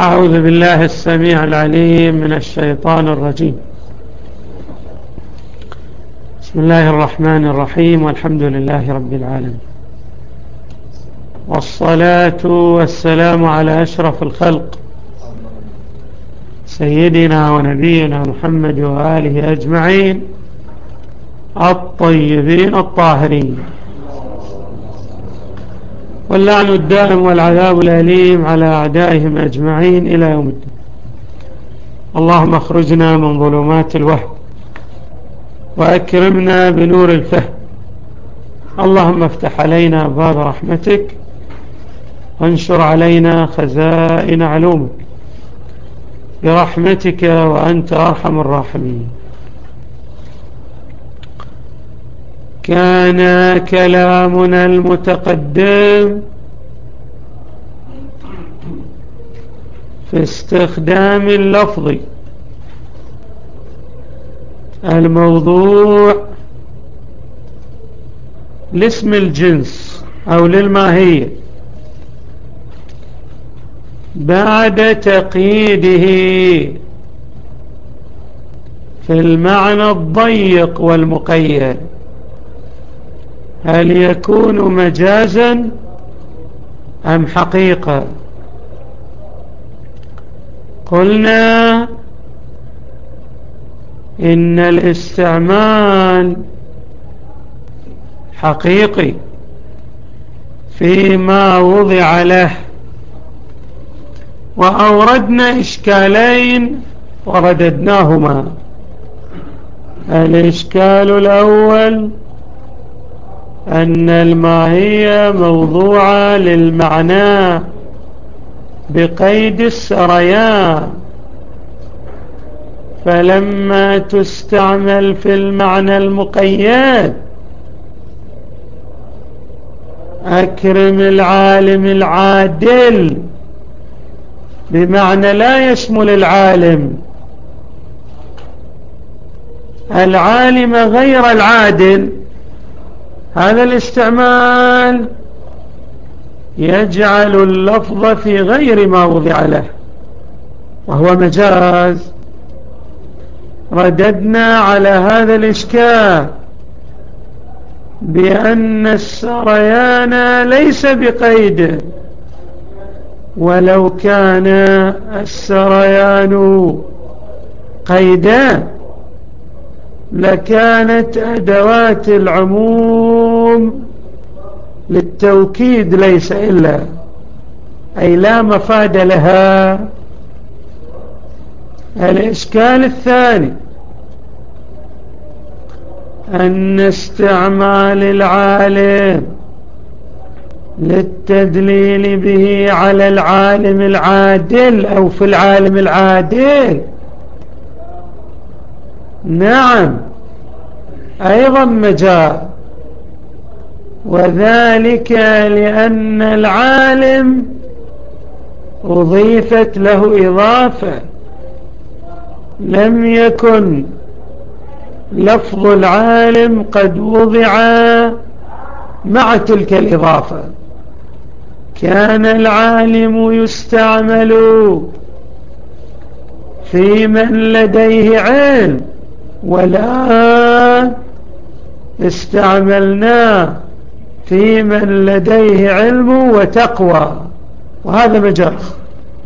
أعوذ بالله السميع العليم من الشيطان الرجيم. بسم الله الرحمن الرحيم، والحمد لله رب العالمين، والصلاة والسلام على أشرف الخلق سيدنا ونبينا محمد وآله أجمعين الطيبين الطاهرين، واللعن الدائم والعذاب الأليم على أعدائهم أجمعين إلى يوم الدين. اللهم اخرجنا من ظلمات الوهم وأكرمنا بنور الفهم. اللهم افتح علينا باب رحمتك وانشر علينا خزائن علومك برحمتك وأنت أرحم الراحمين. كان كلامنا المتقدم في استخدام اللفظ الموضوع لاسم الجنس أو للماهية بعد تقييده في المعنى الضيق والمقيد، هل يكون مجازا أم حقيقة؟ قلنا إن الاستعمال حقيقي فيما وضع له، وأوردنا إشكالين ورددناهما. الإشكال الأول أن الماهية موضوعة للمعنى بقيد السريان، فلما تستعمل في المعنى المقيد أكرم العالم العادل بمعنى لا يشمل العالم غير العادل، هذا الاستعمال يجعل اللفظ في غير ما وضع له وهو مجاز. رددنا على هذا الإشكال بأن السريان ليس بقيد، ولو كان السريان قيدا لكانت أدوات العموم للتوكيد ليس إلا، أي لا مفاد لها. الإشكال الثاني أن استعمال العالم للتدليل به على العالم العادل أو في العالم العادل نعم أيضا مجاز، وذلك لأن العالم أضيفت له إضافة لم يكن لفظ العالم قد وضع مع تلك الإضافة. كان العالم يستعمل في من لديه علم، ولا استعملناه في من لديه علم وتقوى، وهذا مجاز.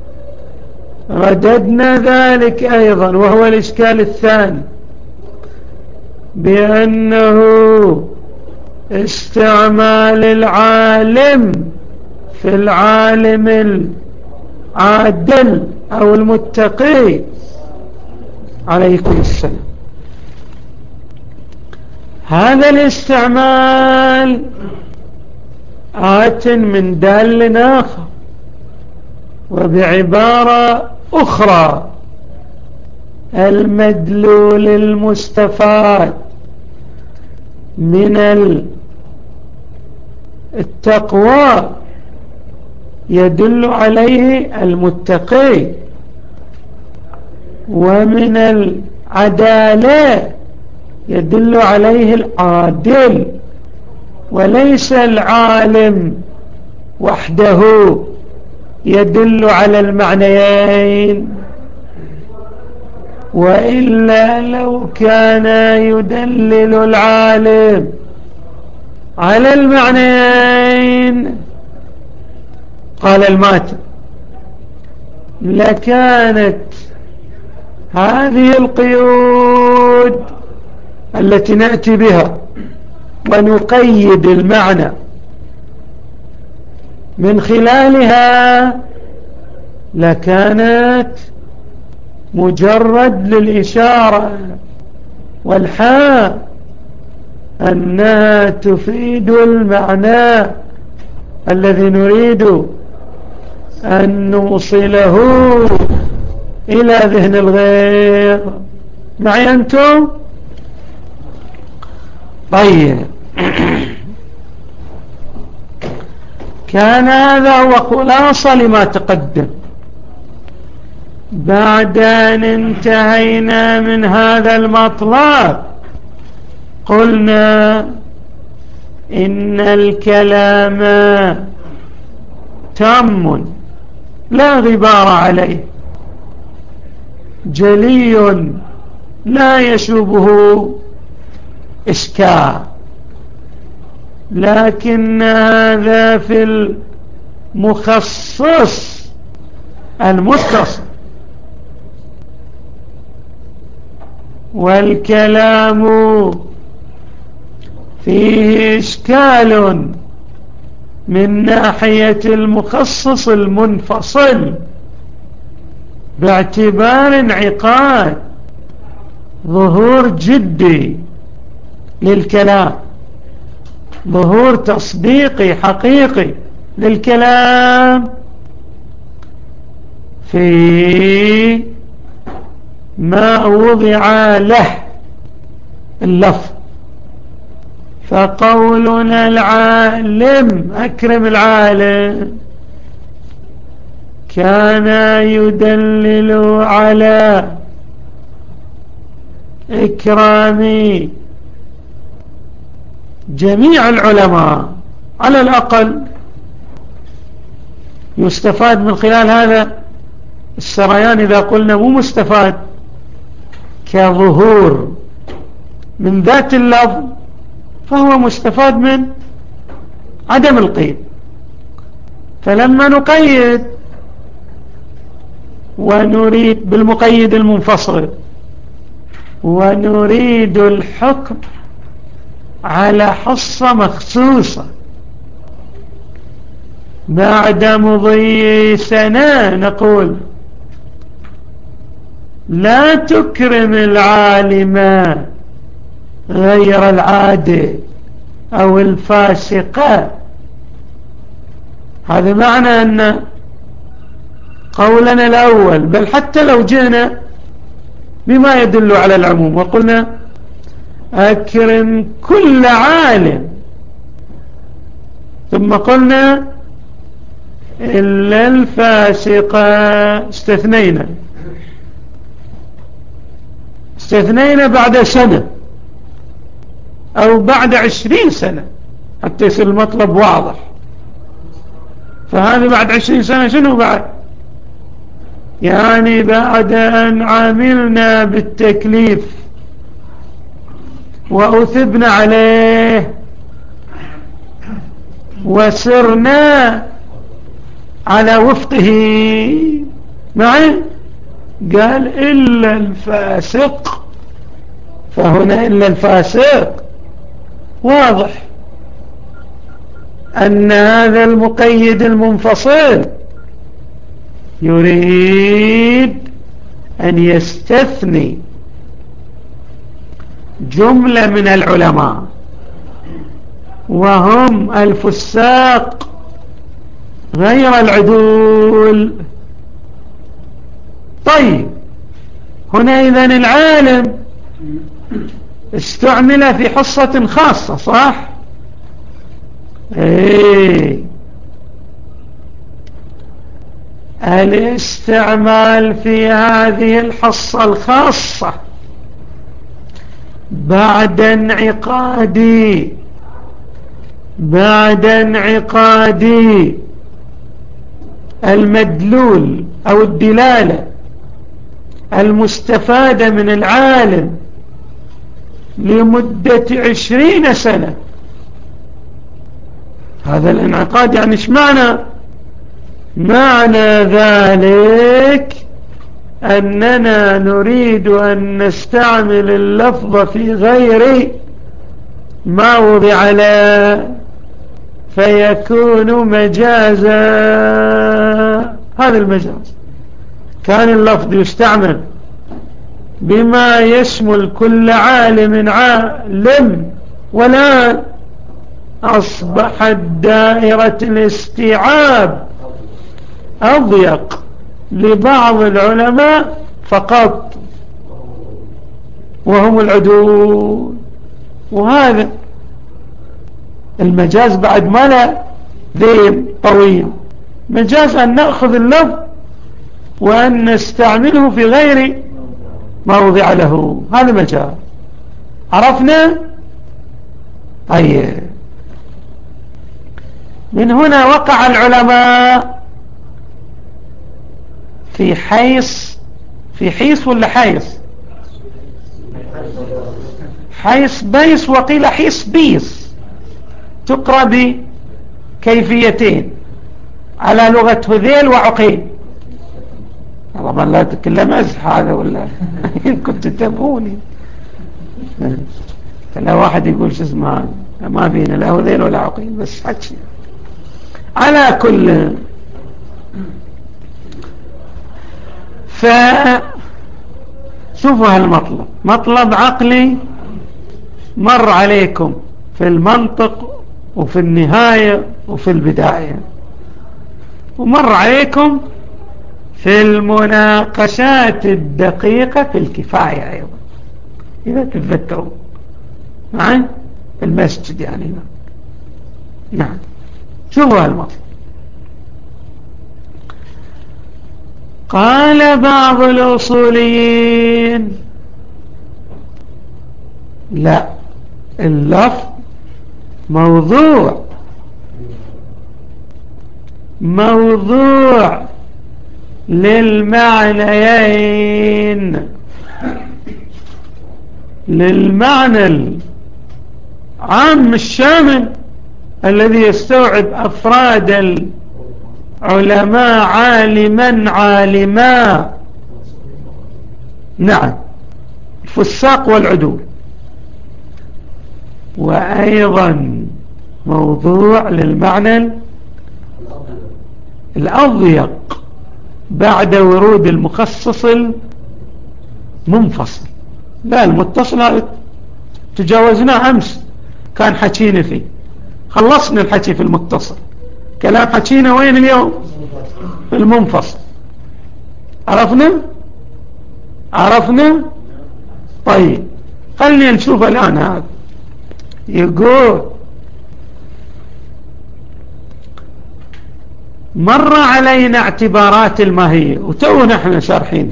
رددنا ذلك أيضا، وهو الإشكال الثاني، بأنه استعمال العالم في العالم العادل أو المتقي عليكم السلام، هذا الاستعمال آت من دال آخر، وبعبارة أخرى المدلول المستفاد من التقوى يدل عليه المتقي، ومن العدالة يدل عليه العادل، وليس العالم وحده يدل على المعنيين، وإلا لو كان يدلل العالم على المعنيين قال الماتن لكانت هذه القيود التي نأتي بها ونقيد المعنى من خلالها لكانت مجرد للإشارة والحاء أنها تفيد المعنى الذي نريد أن نوصله إلى ذهن الغير. معي أنتم؟ طيب كان هذا هو خلاصة لما تقدم. بعد أن انتهينا من هذا المطلب قلنا إن الكلام تام لا غبار عليه، جلي لا يشوبه إشكال، لكن هذا في المخصص المتصل، والكلام فيه إشكال من ناحية المخصص المنفصل باعتبار انعقاد ظهور جدي للكلام، ظهور تصديقي حقيقي للكلام في ما وضع له اللفظ. فقولنا العالم أكرم العالم كان يدلل على إكرام جميع العلماء، على الأقل يستفاد من خلال هذا السريان، إذا قلنا مو مستفاد كظهور من ذات اللفظ فهو مستفاد من عدم القيد. فلما نقيد ونريد بالمقيد المنفصل ونريد الحكم على حصة مخصوصة بعد مضي سنة نقول لا تكرم العالم غير العادل أو الفاسقة. هذا معنى أن قولنا الأول، بل حتى لو جئنا بما يدل على العموم وقلنا أكرم كل عالم، ثم قلنا إلا الفاسقة، استثنينا بعد سنة أو بعد 20 سنة حتى يصير المطلب واضح. فهذا بعد 20 سنة شنو بعد؟ يعني بعد أن عملنا بالتكليف وأثبنا عليه وسرنا على وفقه معي، قال إلا الفاسق، فهنا إلا الفاسق واضح أن هذا المقيد المنفصل يريد أن يستثني جملة من العلماء وهم الفساق غير العدول. طيب هنا إذن العالم استعمل في حصة خاصة، صح؟ الاستعمال في هذه الحصة الخاصة بعد انعقاد المدلول أو الدلالة المستفادة من العالم لمدة 20 سنة. هذا الانعقاد يعني ايش معنى؟ معنى ذلك أننا نريد أن نستعمل اللفظ في غير ما وضع له فيكون مجازا. هذا المجاز كان اللفظ يستعمل بما يشمل كل عالم عالم، ولا أصبحت دائرة الاستيعاب أضيق لبعض العلماء فقط وهم العدول. وهذا المجاز بعد ما لا ذيل طويل. مجاز أن نأخذ اللفظ وأن نستعمله في غير موضع له، هذا مجاز. عرفنا؟ طيب، من هنا وقع العلماء في حيث ولا حيث؟ حيث بيس، وقيل حيث بيس، تقرأ بكيفيتين على لغة هذيل وعقيل. طبعا لا تكلم أزح هذا ولا إن كنت تتابعوني. فلا واحد يقول شو اسمه ما بينا لا هذيل ولا عقيل، بس حكي على كل. فشوفوا هالمطلب مطلب عقلي مر عليكم في المنطق وفي النهاية وفي البداية، ومر عليكم في المناقشات الدقيقة في الكفاية أيضا إذا تتذكروا معي في المسجد يعني. نعم، شوفوا هالمطلب. قال بعض الأصوليين لا، اللفظ موضوع للمعنيين، للمعنى العام الشامل الذي يستوعب أفراد العلماء عالما. نعم، الفساق والعدول. وأيضا موضوع للمعنى الأضيق بعد ورود المخصص المنفصل. لا، المتصل تجاوزناه أمس، كان حكينا فيه، خلصنا الحكي في المتصل. كلام حكينا وين اليوم؟ في المنفصل. عرفنا. طيب، خلينا نشوف الآن. هذا يقول مر علينا اعتبارات الماهية وتونا احنا شارحينها.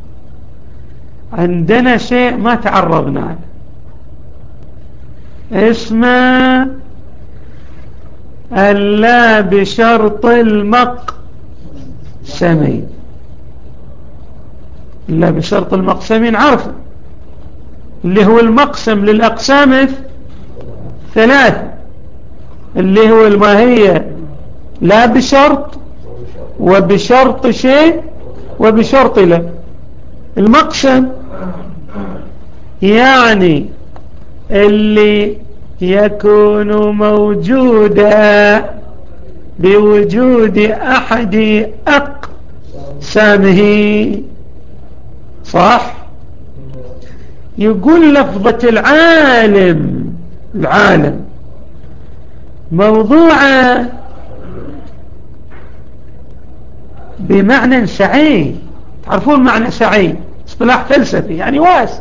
عندنا شيء ما تعرضنا له اسمه ألا بشرط المقسمين. إلا بشرط المقسمين عرفه، اللي هو المقسم للأقسام 3، اللي هو الماهية لا بشرط وبشرط شيء وبشرط لا. المقسم يعني اللي يكون موجودا بوجود أحد أقسامه. صح؟ يقول لفظة العالم موضوعة بمعنى سعي. تعرفون معنى سعي؟ اصطلاح فلسفي يعني واسع.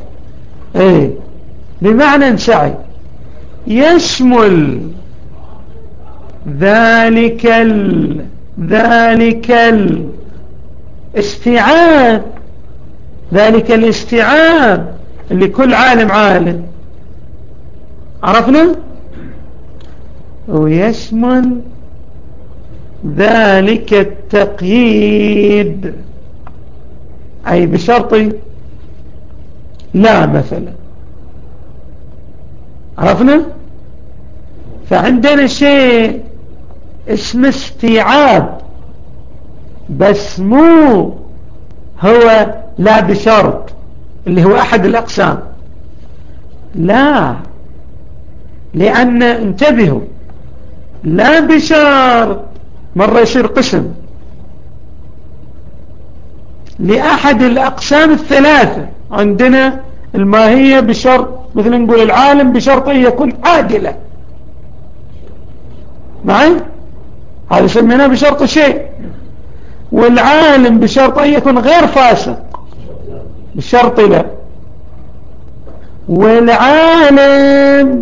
بمعنى سعي يشمل ذلك الاستيعاب اللي كل عالم. عرفنا؟ ويشمل ذلك التقييد، أي بشرط لا مثلا. عرفنا؟ فعندنا شيء اسمه استيعاب، بس مو هو لا بشرط اللي هو أحد الأقسام، لا، لأن انتبهوا، لا بشرط مرة يصير قسم لأحد الأقسام الثلاثة. عندنا الماهية بشرط، مثل نقول العالم بشرط أن يكون عادلا، معي؟ هذا سميناه بشرط شيء. والعالم بشرط أن يكون غير فاسق، بشرط لا. والعالم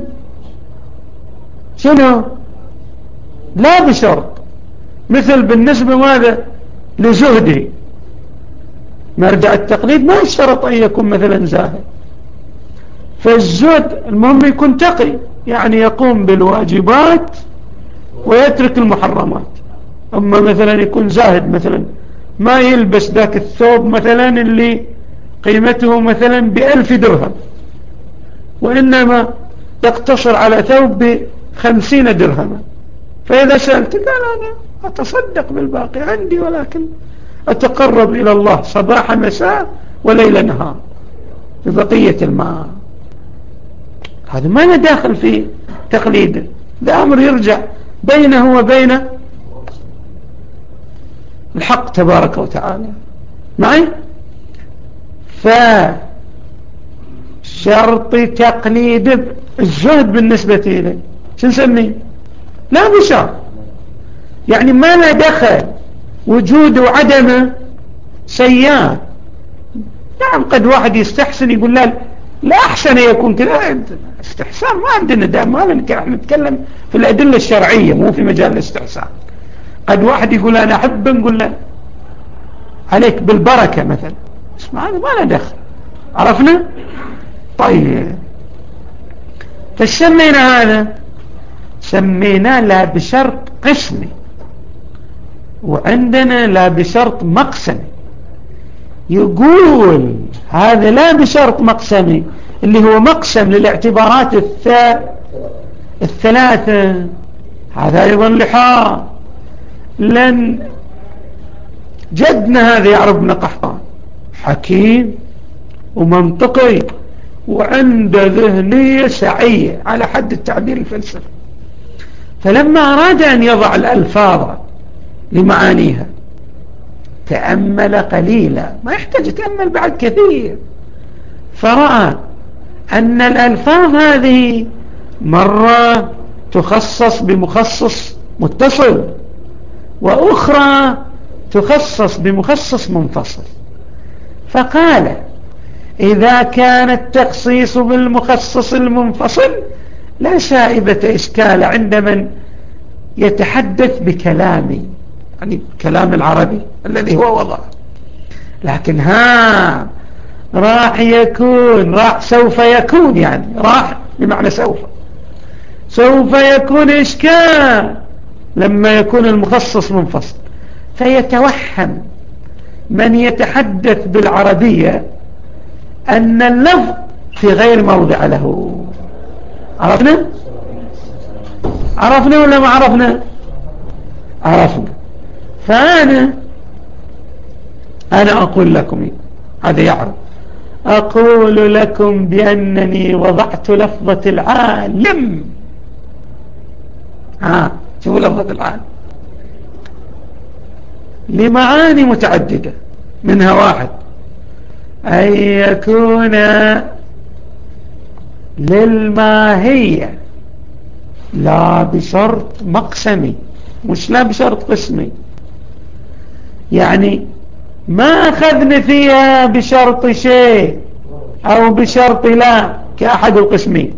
شنو؟ لا بشرط، مثل بالنسبة ماذا لزهدي، مرجع التقليد ما يشترط أن يكون مثلا زاهد. فالزهد المهم يكون تقي، يعني يقوم بالواجبات ويترك المحرمات. أما مثلا يكون زاهد، مثلا ما يلبس ذاك الثوب مثلا اللي قيمته مثلا ب1000 درهم، وإنما يقتصر على ثوب ب50 درهما، فإذا سألت قال أنا أتصدق بالباقي عندي، ولكن أتقرب إلى الله صباح مساء وليل نهار ببقية الماء. هذا ما نداخل في تقليده، ده أمر يرجع بينه وبين الحق تبارك وتعالى. معي؟ فشرط تقليد الزهد بالنسبة إليه شو نسميه؟ لا بشرط، يعني ما لا دخل وجوده وعدمه سيان. نعم قد واحد يستحسن يقول لا أحسن يكون كذا، استحسان ما عندنا دائما، ما نتكلم في الأدلة الشرعية مو في مجال الاستحسان. قد واحد يقول أنا أحب، نقول له عليك بالبركة مثلا، اسمع هذا ما له دخل. عرفنا؟ طيب، فسمينا هذا، سمينا لا بشرط قسمي، وعندنا لا بشرط مقسمي. يقول هذا لا بشرط مقسمي اللي هو مقسم للاعتبارات الثلاثة، هذا أيضا لحاظ. لن جدنا هذا يعرف ابن قحطان حكيم ومنطقي وعنده ذهنية سعية على حد التعبير الفلسفي، فلما أراد أن يضع الألفاظ لمعانيها تأمل قليلا، ما يحتاج يتأمل بعد كثير، فرأى أن الألفاظ هذه مرة تخصص بمخصص متصل، وأخرى تخصص بمخصص منفصل. فقال إذا كان التخصيص بالمخصص المنفصل لا شائبة إشكال عند من يتحدث بكلامي، يعني كلام العربي الذي هو وضع، لكن راح يكون، سوف يكون، يعني راح بمعنى سوف يكون إشكال لما يكون المخصص منفصل، فيتوهم من يتحدث بالعربية أن اللفظ في غير موضع له. عرفنا ولا ما عرفنا؟ عرفنا. فأنا أقول لكم، هذا يعرف، أقول لكم بأنني وضعت لفظة العالم، شوفوا لفظة العالم لمعاني متعددة، منها واحد أن يكون للماهية لا بشرط مقسمي، مش لا بشرط قسمي، يعني ما أخذنا فيها بشرط شيء أو بشرط لا كأحد القسمين،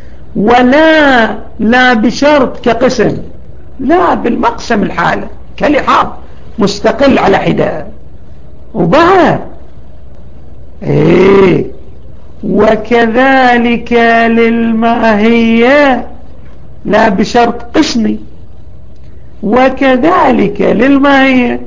لا بشرط كقسم، لا بالمقسم الحالة كلحاظ مستقل على حدة. وبعد وكذلك للماهية لا بشرط قسمي، وكذلك للماهية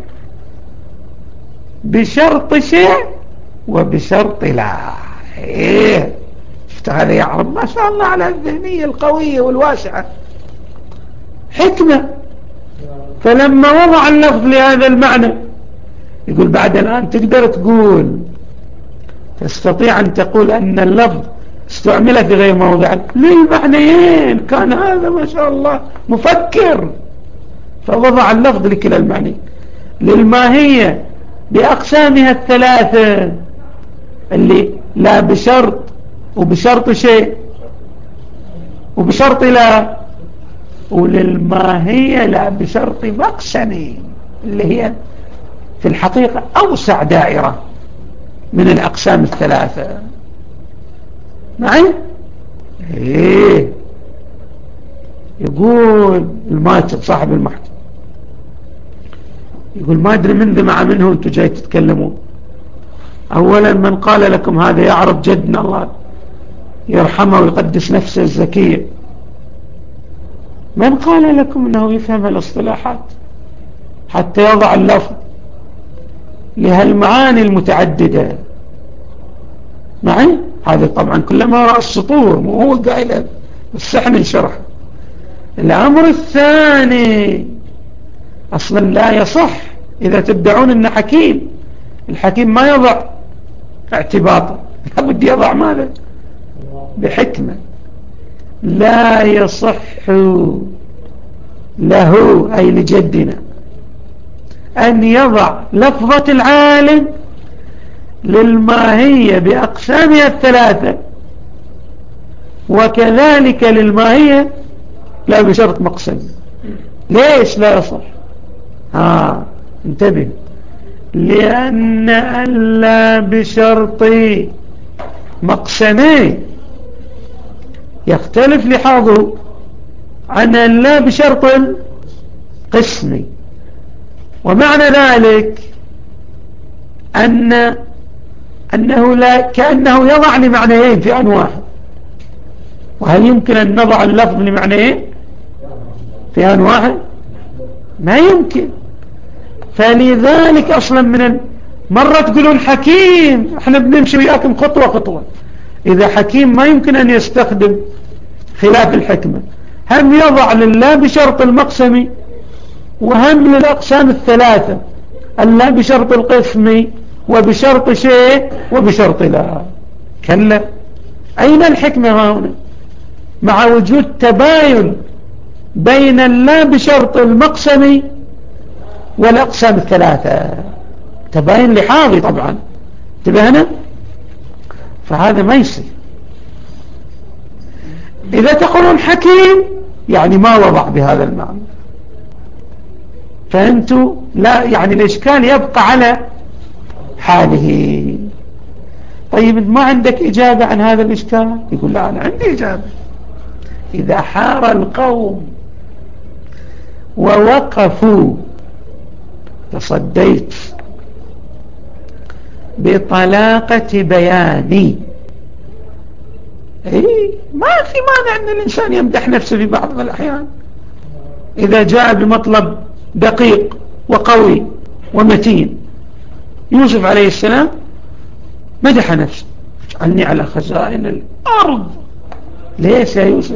بشرط شيء وبشرط لا. ايه شفت هذا يعرب ما شاء الله على الذهنية القوية والواسعة، حكمة. فلما وضع اللفظ لهذا المعنى يقول بعد الآن تقدر تقول تستطيع أن تقول أن اللفظ استعمل في غير موضع للمعنيين. كان هذا ما شاء الله مفكر، فوضع اللفظ لكلا المعنيين. للماهية بأقسامها الثلاثة اللي لا بشرط وبشرط شيء وبشرط لا، وللماهية لا بشرط مقسم اللي هي في الحقيقة أوسع دائرة من الأقسام الثلاثة. معي؟ ايه يقول الماتب صاحب المحكم، يقول ما أدري من ذمع منه أنتم جاي تتكلمون. أولا من قال لكم هذا يعرف جدنا الله يرحمه ويقدس نفسه الزكية، من قال لكم أنه يفهم الاصطلاحات حتى يضع اللفظ لهالمعاني المتعددة؟ معي؟ هذا طبعا كلما رأى السطور مو هو قائل، بس احنا نشرح. الأمر الثاني أصلا لا يصح إذا تدعون أن حكيم، الحكيم ما يضع اعتباطا، لابد يضع ماذا؟ بحكمة. لا يصح له أي لجدنا أن يضع لفظة العالم للماهية بأقسامها الثلاثة وكذلك للماهية لا بشرط مقسم. ليش لا يصح؟ انتبه، لأن ألا بشرط مقسمين يختلف لحاظه عن ألا بشرط القسم. ومعنى ذلك أنه لا كأنه يضع لمعنيين في آن واحد. وهل يمكن أن نضع اللفظ لمعنيين في آن واحد؟ ما يمكن. فلذلك أصلا من مرة تقولون حكيم، احنا بنمشي وياكم خطوة خطوة. إذا حكيم ما يمكن أن يستخدم خلاف الحكمة، هم يضع لله بشرط المقسم وهم للأقسام الثلاثة، اللا بشرط القسم وبشرط شيء وبشرط لا. كلا، أين الحكمة هنا مع وجود تباين بين اللا بشرط المقسم والأقسام الثلاثة؟ تباين لحاظي طبعا، انتبهنا. فهذا ما يصير. إذا تقولون حكيم يعني ما وضع بهذا المعنى، فأنتوا لا، يعني الإشكال يبقى على حاله. طيب ما عندك إجابة عن هذا الإشكال؟ يقول لا، أنا عندي إجابة. إذا حار القوم ووقفوا تصديت بطلاقة بياني، ما في مانع أن الإنسان يمدح نفسه في بعض الأحيان إذا جاء بمطلب دقيق وقوي ومتين. يوسف عليه السلام مدح نفسه: اجعلني على خزائن الأرض. ليش يا يوسف؟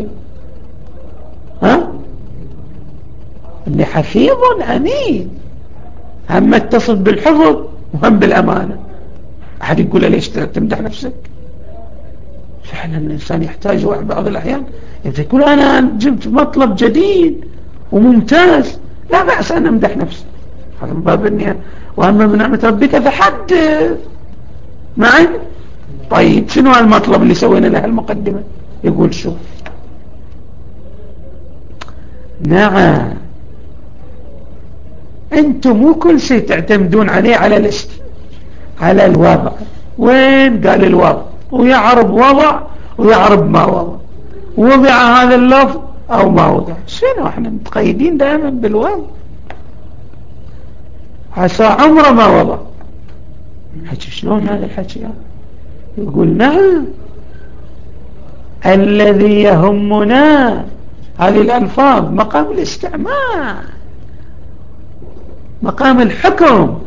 إني حفيظ أمين. هم اتصف بالحفظ وهم بالأمانة. أحد يقول ليش تمدح نفسك؟ فعلا الإنسان يحتاج بعض الأحيان إذا يقول أنا جبت مطلب جديد وممتاز، لا بأس أن أمدح نفسي، هذا من باب النية. وأما بنعمة ربك فحدث. معي؟ طيب شنو المطلب اللي سوينا له المقدمة؟ يقول شوف، نعم أنتم مو كل شيء تعتمدون عليه على الوضع. وين قال الوضع؟ ويعرب وضع ويعرب ما وضع، وضع هذا اللفظ أو ما وضع. شنو احنا متقيدين دائما بالوضع؟ عسى عمره ما وضع. حكي شلون هذا الحكي؟ يقول نعم، الذي يهمنا هذه الألفاظ مقام الاستعمال. مقام الحكم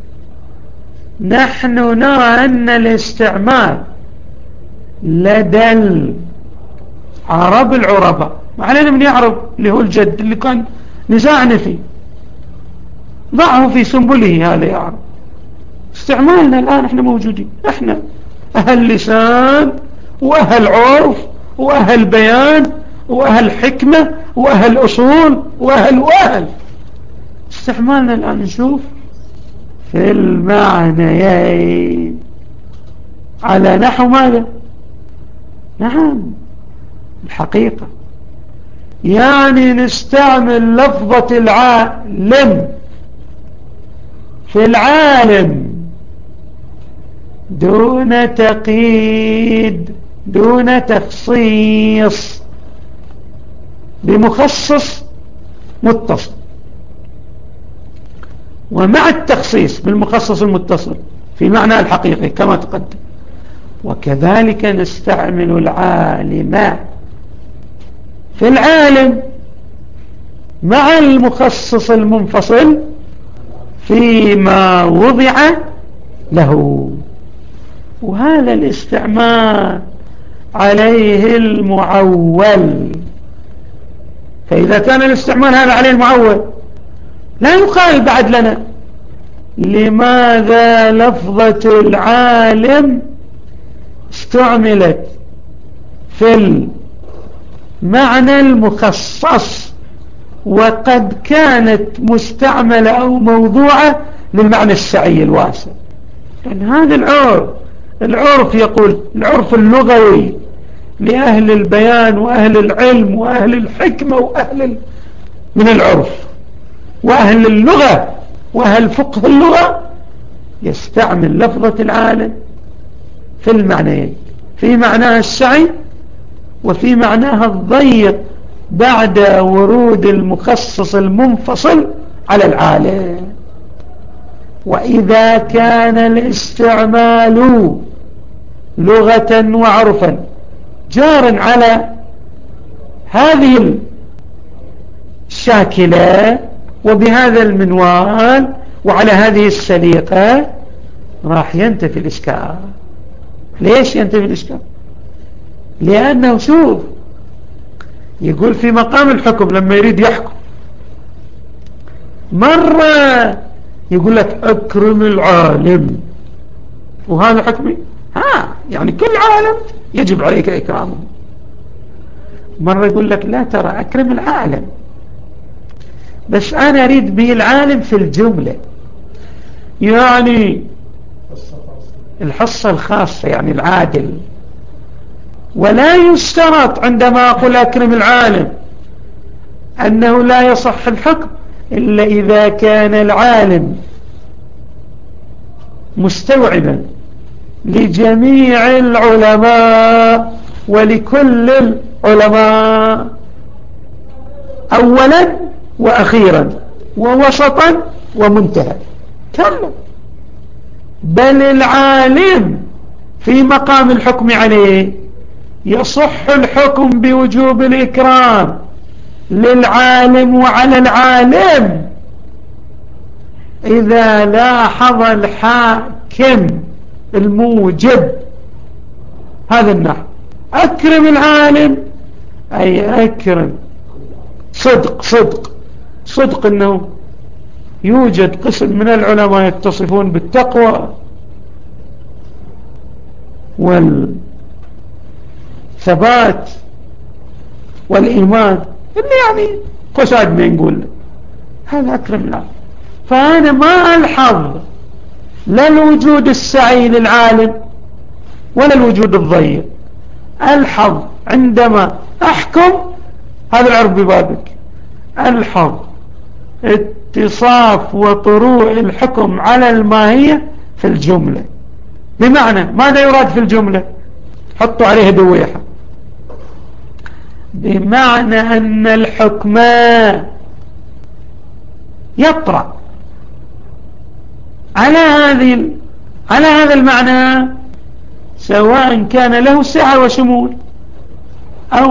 نحن نرى أن الاستعمال لدى العرب العرباء، ما علينا من يعرب اللي هو الجد اللي كان نزاعنا فيه، ضعه في سنبله هذا يعرب. استعمالنا الآن احنا موجودين، احنا أهل لسان وأهل عرف وأهل بيان وأهل حكمة وأهل أصول وأهل استعمالنا الآن نشوف في المعنيين على نحو ماذا؟ نعم الحقيقة، يعني نستعمل لفظة العالم في العالم دون تقييد دون تخصيص بمخصص متصل، ومع التخصيص بالمخصص المتصل في معنى الحقيقي كما تقدم. وكذلك نستعمل العالم في العالم مع المخصص المنفصل فيما وضع له، وهذا الاستعمال عليه المعول. فإذا كان الاستعمال هذا عليه المعول لا يقال بعد لنا لماذا لفظة العالم استعملت في المعنى المخصص وقد كانت مستعملة أو موضوعة للمعنى السعي الواسع. لأن هذا العرف يقول العرف اللغوي لأهل البيان وأهل العلم وأهل الحكمة وأهل من العرف وأهل اللغة وأهل فقه اللغة يستعمل لفظة العالم في المعنيين، في معناها السعي وفي معناها الضيق بعد ورود المخصص المنفصل على العالم. وإذا كان الاستعمال لغة وعرفا جار على هذه الشاكلة وبهذا المنوال وعلى هذه السليقة راح ينتفي الإشكال. ليش ينتفي الإشكال؟ لأنه شوف يقول في مقام الحكم لما يريد يحكم مرة يقول لك أكرم العالم، وهذا حكمي يعني كل عالم يجب عليك إكرامه. مرة يقول لك لا ترى أكرم العالم بس أنا أريد به العالم في الجملة، يعني الحصة الخاصة يعني العادل. ولا يشترط عندما أقول أكرم العالم أنه لا يصح الحكم إلا إذا كان العالم مستوعبا لجميع العلماء ولكل العلماء أولا وأخيرا ووسطا ومنتهى كله. بل العالم في مقام الحكم عليه يصح الحكم بوجوب الإكرام للعالم وعلى العالم إذا لاحظ الحاكم الموجب هذا النحو. أكرم العالم أي أكرم صدق أنه يوجد قسم من العلماء يتصفون بالتقوى والثبات والإيمان اللي يعني قصاد ما نقول هذا أكرم العالم. فأنا ما ألحظ لا الوجود السعي للعالم ولا الوجود الضيق، ألحظ عندما أحكم هذا العرف ببابك ألحظ اتصاف وطروع الحكم على الماهية في الجملة. بمعنى ماذا يراد في الجملة؟ حطوا عليه دويحة. بمعنى أن الحكم يطرأ على هذا المعنى سواء كان له سعة وشمول أو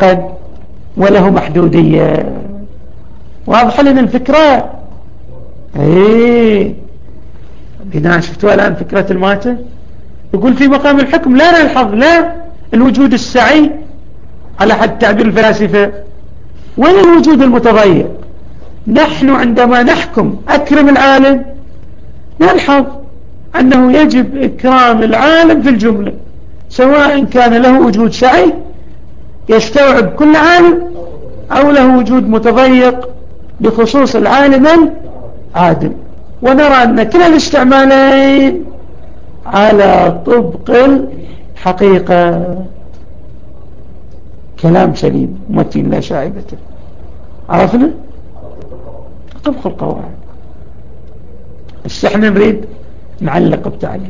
متضيقا وله محدودية. واضح لنا الفكرة؟ ايه بناء شفتوا الآن فكرة الماتة. يقول في مقام الحكم لا نلحظ لا الوجود السعي على حد تعبير الفلاسفة ولا الوجود المتضيق. نحن عندما نحكم أكرم العالم نلحظ أنه يجب إكرام العالم في الجملة، سواء كان له وجود سعي يستوعب كل عالم أو له وجود متضيق بخصوص العالم العادل. ونرى أن كلا الاستعمالين على طبق الحقيقة. كلام سليم متين لا شائبة. عرفنا طبق القواعد. بس احنا نريد نعلق بتعليم.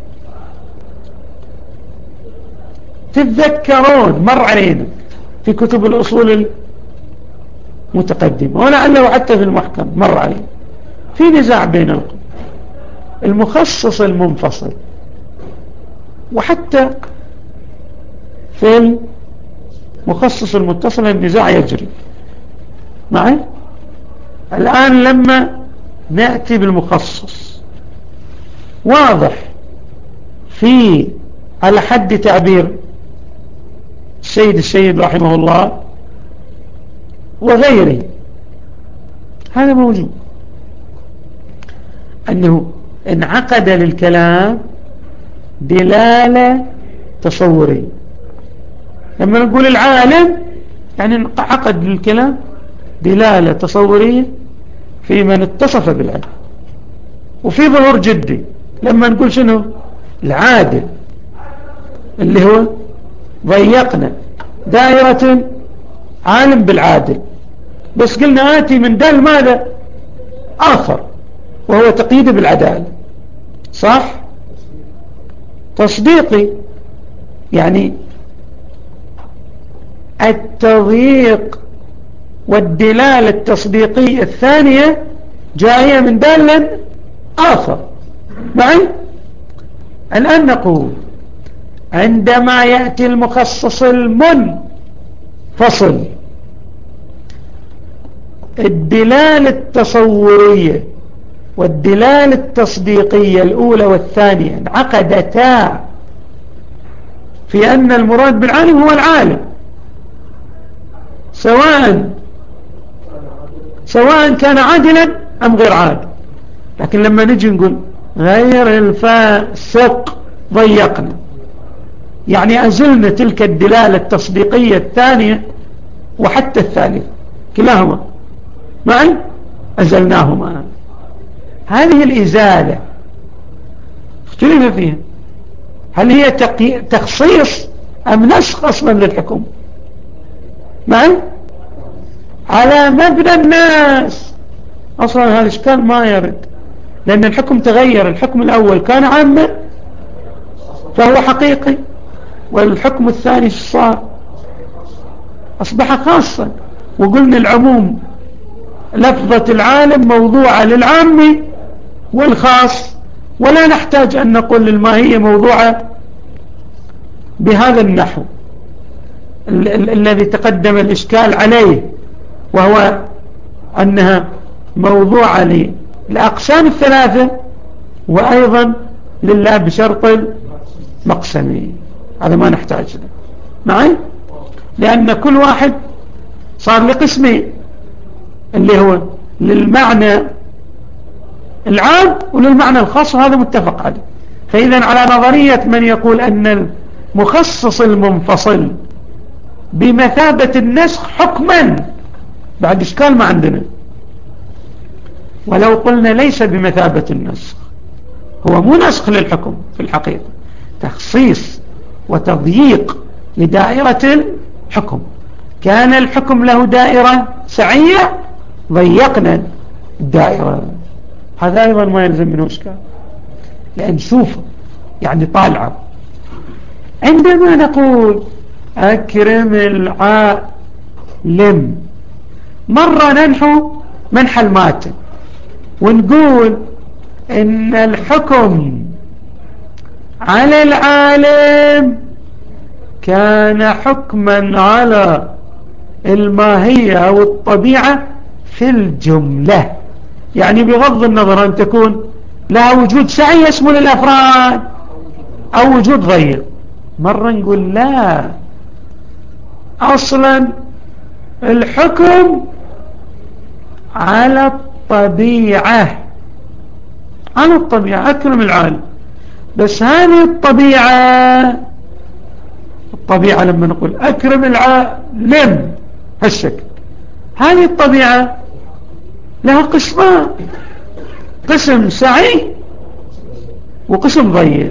تتذكرون مر علينا في كتب الأصول المتقدمة ولعله حتى في المحكم مر علينا في نزاع بين المخصص المنفصل، وحتى في المخصص المتصل النزاع يجري معي. الآن لما نأتي بالمخصص واضح في على حد تعبير السيد رحمه الله وغيره هذا موجود أنه انعقد للكلام دلالة تصورية. لما نقول العالم يعني انعقد للكلام دلالة تصورية في من اتصف بالعلم. وفي ظهور جدي لما نقول شنو العادل اللي هو ضيقنا دائرة عالم بالعادل، بس قلنا آتي من دال ماذا آخر وهو تقييد بالعدالة. صح تصديقي يعني التضييق والدلالة التصديقية الثانية جاية من دال آخر معي. الآن نقول عندما يأتي المخصص المنفصل الدلالة التصورية والدلالة التصديقية الأولى والثانية انعقدتا في أن المراد بالعالم هو العالم سواء كان عادلا أم غير عادل. لكن لما نجي نقول غير الفاسق ضيقنا يعني أزلنا تلك الدلالة التصديقية الثانية وحتى الثالثة كلاهما معي أزلناهما. هذه الإزالة اختلف فيها هل هي تخصيص أم نسخ أصلا للحكم معي على مبنى الناس. أصلا هذا الإشكال ما يرد لأن الحكم تغير. الحكم الأول كان عاما فهو حقيقي والحكم الثاني صار أصبح خاصا. وقلنا العموم لفظة العالم موضوعة للعام والخاص ولا نحتاج أن نقول الماهية موضوعة بهذا النحو الذي تقدم الإشكال عليه، وهو أنها موضوعة للأقسام الثلاثة وأيضا لله بشرط المقسمي. هذا ما نحتاج له معي لأن كل واحد صار لقسمين اللي هو للمعنى العام وللمعنى الخاص وهذا متفق عليه. فإذا على نظرية من يقول أن المخصص المنفصل بمثابة النسخ حكما بعد إشكال ما عندنا. ولو قلنا ليس بمثابة النسخ هو مو نسخ للحكم في الحقيقة تخصيص وتضييق لدائرة الحكم. كان الحكم له دائرة سعية ضيقنا الدائرة. هذا أيضا ما يلزم منه إشكال لأن شوف يعني طالعة. عندما نقول أكرم العالم مرة ننحو منحى الماتن ونقول إن الحكم على العالم كان حكما على الماهية أو الطبيعة في الجملة يعني بغض النظر أن تكون لها وجود سعي يشمل الأفراد أو وجود ضيق. مرة نقول لا، أصلا الحكم على الطبيعة، على الطبيعة أكرم العالم. بس هذه الطبيعة لما نقول أكرم العالم هالشكل، هذه الطبيعة لها قسمان، قسم سعي وقسم ضيق.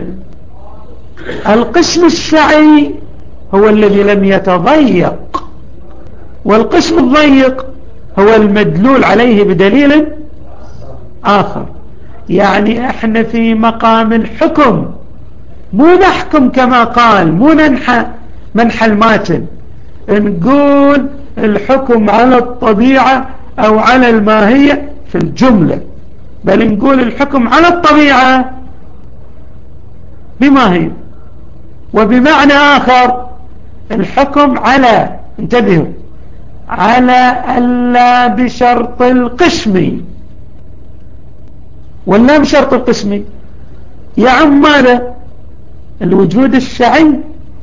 القسم السعي هو الذي لم يتضيق، والقسم الضيق هو المدلول عليه بدليل آخر. يعني احنا في مقام الحكم مو نحكم كما قال، مو منحى الماتن نقول الحكم على الطبيعة أو على الماهية في الجملة، بل نقول الحكم على الطبيعة بماهية. وبمعنى آخر الحكم على، انتبهوا، على ألا بشرط القسم. ولا بشرط القسم يعم ماذا؟ الوجود السعي،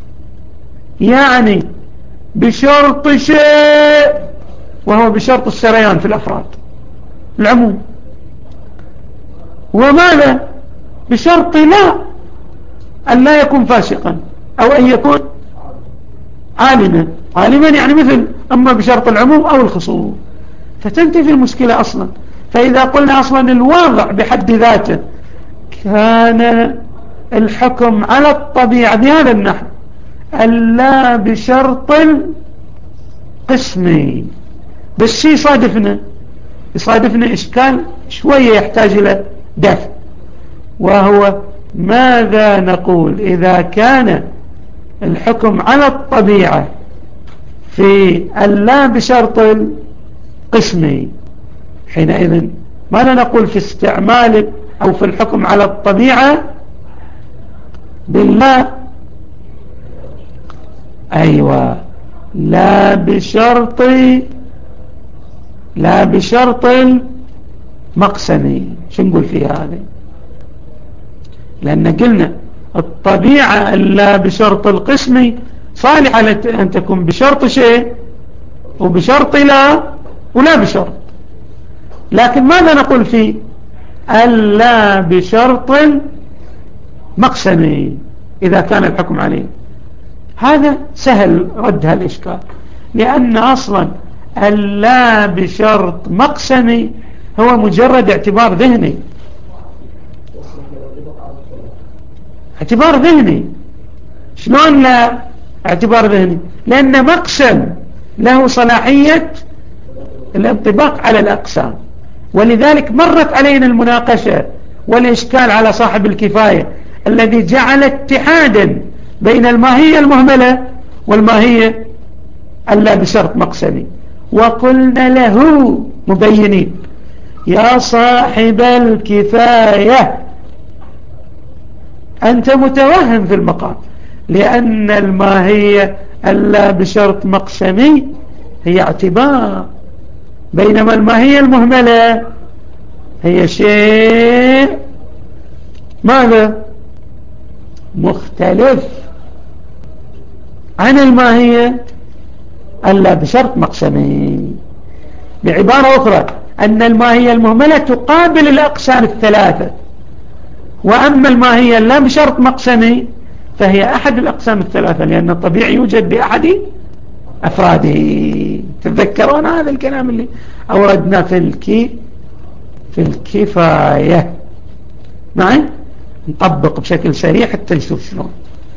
يعني بشرط شيء وهو بشرط السريان في الأفراد، العموم. وماذا؟ بشرط أن لا يكون فاسقا أو أن يكون عالما يعني مثل، أما بشرط العموم أو الخصوص، فتنتهي المشكلة أصلا. فإذا قلنا أصلا الواضع بحد ذاته كان الحكم على الطبيعة بهذا النحو ألا بشرط القسم. بس يصادفنا إشكال شوية يحتاج إلى دفع، وهو ماذا نقول إذا كان الحكم على الطبيعة في ألا بشرط القسم؟ حينئذ ماذا نقول في استعمال أو في الحكم على الطبيعة بالله؟ أيوة، لا بشرط المقسم. شو نقول في هذا؟ لأن قلنا الطبيعة لا بشرط القسم صالحة أن تكون بشرط شيء وبشرط لا ولا بشرط. لكن ماذا نقول في ألا بشرط مقسم إذا كان الحكم عليه؟ هذا سهل رد هالإشكال، لأن أصلا ألا بشرط مقسم هو مجرد اعتبار ذهني. اعتبار ذهني شلون؟ لا اعتبار ذهني لأن مقسم له صلاحية الانطباق على الأقسام. ولذلك مرت علينا المناقشة والإشكال على صاحب الكفاية الذي جعل اتحادا بين الماهية المهملة والماهية ألا بشرط مقسمي، وقلنا له مبينين يا صاحب الكفاية أنت متوهم في المقام، لأن الماهية ألا بشرط مقسمي هي اعتبار، بينما الماهية المهملة هي شيء ماذا؟ مختلف عن الماهية ألا بشرط مقسمي. بعبارة أخرى أن الماهية المهملة تقابل الأقسام الثلاثة، وأما الماهية لا بشرط مقسمي فهي أحد الأقسام الثلاثة، لأن الطبيعي يوجد بأحد أفراده. تتذكرون هذا الكلام اللي أوردنا في الكفاية معي؟ نطبق بشكل سريع حتى نشوف شلون.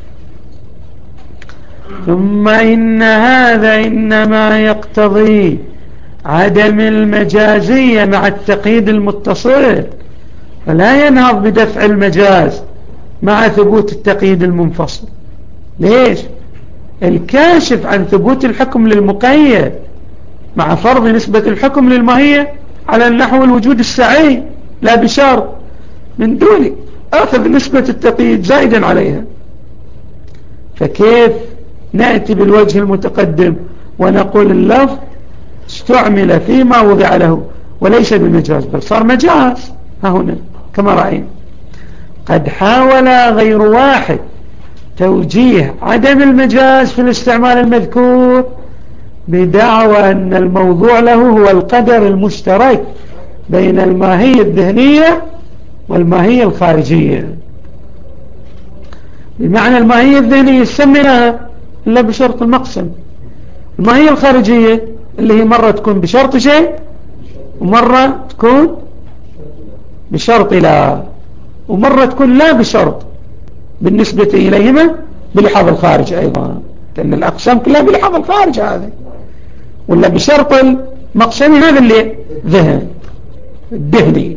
ثم إن هذا إنما يقتضي عدم المجازية مع التقييد المتصل، فلا ينهض بدفع المجاز مع ثبوت التقييد المنفصل. ليش؟ الكاشف عن ثبوت الحكم للمقيد مع فرض نسبة الحكم للماهية على النحو الوجود السعي لا بشرط، من دون أخذ نسبة التقييد زائدا عليها. فكيف نأتي بالوجه المتقدم ونقول اللفظ استعمل فيما وضع له، وليس بمجاز بل صار مجاز. ها هنا كما رأينا قد حاول غير واحد توجيه عدم المجاز في الاستعمال المذكور بدعوى أن الموضوع له هو القدر المشترك بين الماهية الذهنية والماهية الخارجية. بمعنى الماهية الذهنية يسميناها إلا بشرط المقسم، الماهية الخارجية اللي هي مرة تكون بشرط شيء ومرة تكون بشرط لا، ومرة تكون لا بشرط بالنسبة إليهما بلحاظ الخارج أيضا، لأن الأقسام كلها بلحاظ الخارج هذا، ولا بشرط المقسم هذا اللي ذهن الذهني.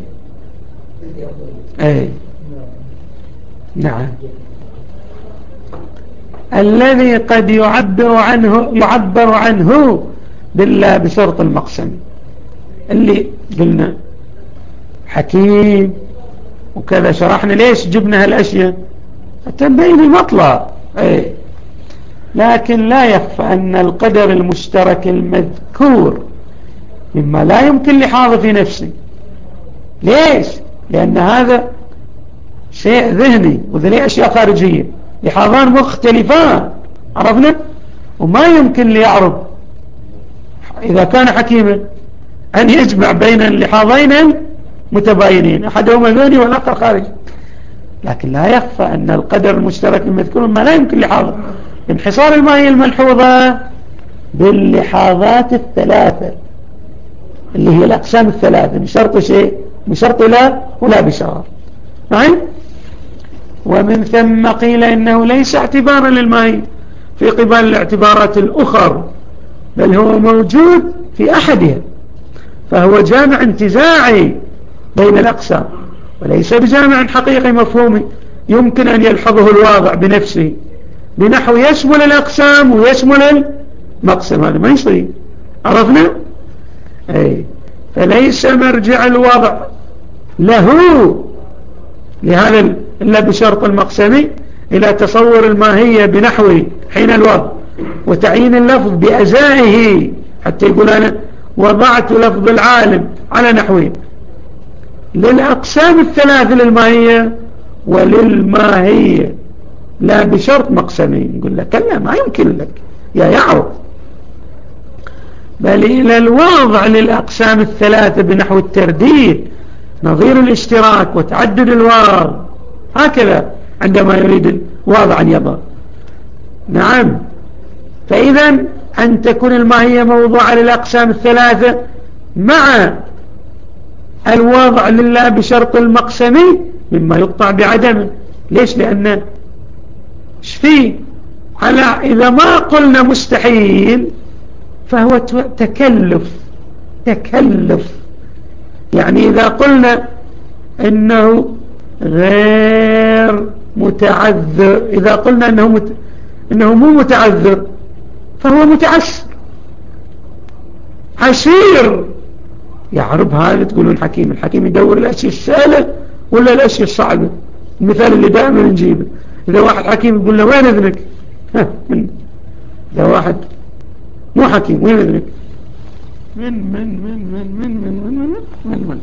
أي نعم. الذي قد يعبر عنه بالله بشرط المقسم اللي قلنا حكيم وكذا، شرحنا ليش جبنا هالأشياء تبين المطلع. أي لكن لا يخفى أن القدر المشترك المذكور مما لا يمكن لحاظه في نفسه. ليش؟ لأن هذا شيء ذهني وذلك أشياء خارجية، لحاظان مختلفان، عرفنا؟ وما يمكن ليعرف إذا كان حكيما أن يجمع بين اللحاظين متباينين، أحدهما ذهني والآخر خارجي. لكن لا يخفى أن القدر المشترك المذكور ما لا يمكن لحاظه، انحصار الماهية الملحوظة باللحاظات الثلاثة اللي هي الأقسام الثلاثة، بشرط شيء بشرط لا ولا بشرط. نعم. ومن ثم قيل إنه ليس اعتبارا للماهية في قبال الاعتبارات الأخرى، بل هو موجود في أحدها، فهو جامع انتزاعي بين الأقسام وليس بجامع حقيقي مفهومي يمكن أن يلحظه الواضع بنفسه، بنحو يشمل الأقسام ويشمل المقسم. هذا ما يصير، عرفنا؟ أي فليس مرجع الوضع له لهذا إلا بشرط المقسم إلى تصور الماهية بنحو حين الوضع وتعيين اللفظ بأزائه، حتى يقول أنا وضعت لفظ العالم على نحوه للأقسام الثلاث للماهية وللماهية لا بشرط مقسمين. يقول لك لا، ما يمكن لك يا يعرف، بل إلى الوضع للأقسام الثلاثة بنحو الترديد نظير الاشتراك وتعدد الواضع، هكذا عندما يريد الواضع أن يضع. نعم. فإذا أن تكون الماهية موضوعة للأقسام الثلاثة مع الوضع لله بشرط المقسمي مما يقطع بعدمه. ليش؟ لأن فيه على إذا ما قلنا مستحيل فهو تكلف. يعني إذا قلنا إنه غير متعذر، إذا قلنا إنه مو متعذر فهو متعسر عسير. يعرب هذا تقولون حكيم، الحكيم يدور الأشياء السهلة ولا الأشياء الصعبة. المثال اللي دائما نجيبه، إذا واحد حكيم يقول له وين إذنك؟ إذا واحد مو حكيم وين إذنك؟ من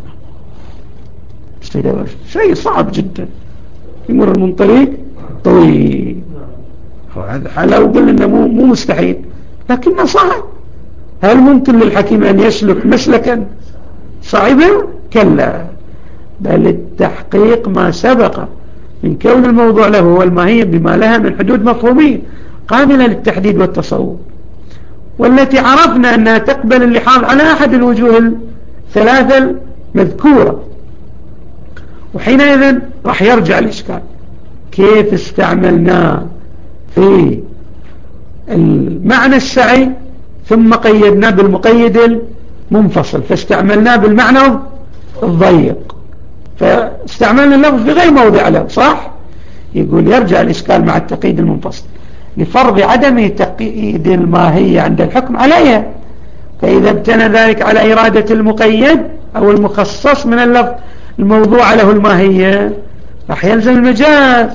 شيء صعب جدا، يمر من طريق طويل. هذا لو قلنا إنه مو مستحيل لكنه صعب. هل ممكن للحكيم أن يسلك مسلكا صعبا؟ كلا، بل التحقيق ما سبق من كون الموضوع له والماهية بما لها من حدود مفهومية قابلة للتحديد والتصور، والتي عرفنا أنها تقبل اللحاظ على أحد الوجوه الثلاثة المذكورة. وحينئذ راح يرجع الإشكال كيف استعملناه في المعنى السعي ثم قيدناه بالمقيد المنفصل، فاستعملناه بالمعنى الضيق، فاستعملنا اللفظ في غير موضع له. صح؟ يقول يرجع الإشكال مع التقييد المنفصل لفرض عدم تقييد الماهية عند الحكم عليها، فإذا ابتنى ذلك على إرادة المقيد أو المخصص من اللفظ الموضوع له الماهية راح يلزم المجاز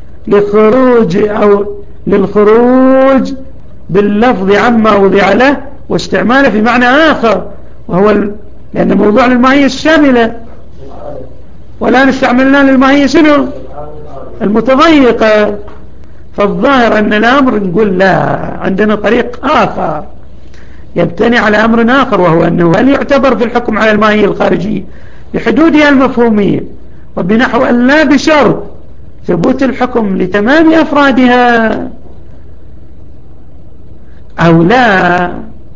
للخروج باللفظ عما وضع له واستعماله في معنى آخر، وهو لأن موضوع الماهية الشاملة، والآن استعملنا للماهية شنو؟ المتضيقة. فالظاهر أن الأمر نقول لا، عندنا طريق آخر يبتني على أمر آخر، وهو أنه هل يعتبر في الحكم على الماهية الخارجية بحدودها المفهومية وبنحو أن لا بشرط ثبوت الحكم لتمام أفرادها، أو لا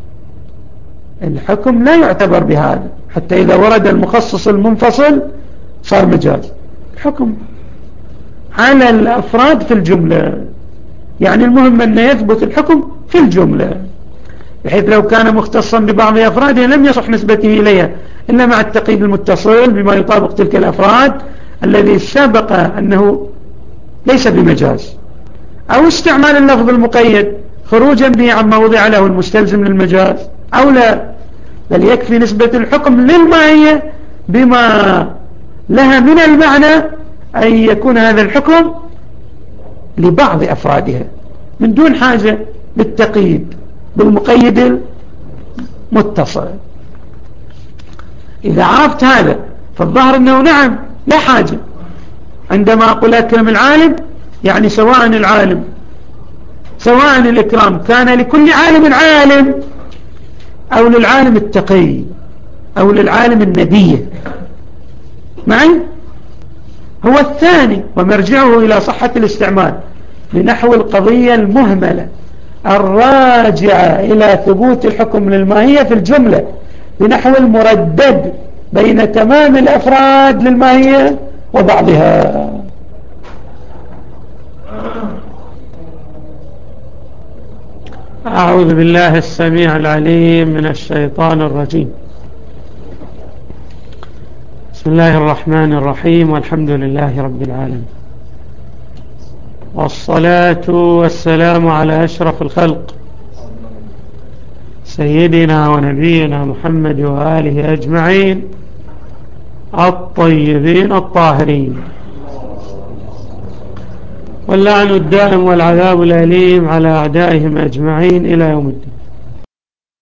الحكم لا يعتبر بهذا، حتى إذا ورد المخصص المنفصل صار مجاز. الحكم على الأفراد في الجملة، يعني المهم أن يثبت الحكم في الجملة، بحيث لو كان مختصا ببعض أفراده لم يصح نسبته إليها إلا مع التقييد المتصل بما يطابق تلك الأفراد الذي سبق أنه ليس بمجاز، أو استعمال اللفظ المقيد خروجا به عما وضع له المستلزم للمجاز، أو لا، بل يكفي نسبة الحكم للماهية بما لها من المعنى أن يكون هذا الحكم لبعض أفرادها من دون حاجة بالتقييد بالمقيد المتصل. إذا عرفت هذا فالظاهر أنه نعم لا حاجة. عندما أقول أكرم العالم يعني سواء العالم، سواء الإكرام كان لكل عالم عالم أو للعالم التقي أو للعالم النبي معي، هو الثاني ومرجعه إلى صحة الاستعمال لنحو القضية المهملة الراجعة إلى ثبوت الحكم للماهية في الجملة بنحو المردد بين تمام الأفراد للماهية وبعضها. أعوذ بالله السميع العليم من الشيطان الرجيم. بسم الله الرحمن الرحيم، والحمد لله رب العالمين، والصلاة والسلام على أشرف الخلق سيدنا ونبينا محمد وآله أجمعين الطيبين الطاهرين، واللعن الدائم والعذاب الأليم على أعدائهم أجمعين إلى يوم الدين.